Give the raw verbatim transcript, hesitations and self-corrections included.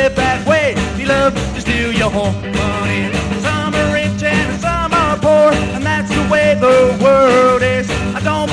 live that way. He loves to steal your money. Some are rich and some are poor, and that's the way the world is. I don't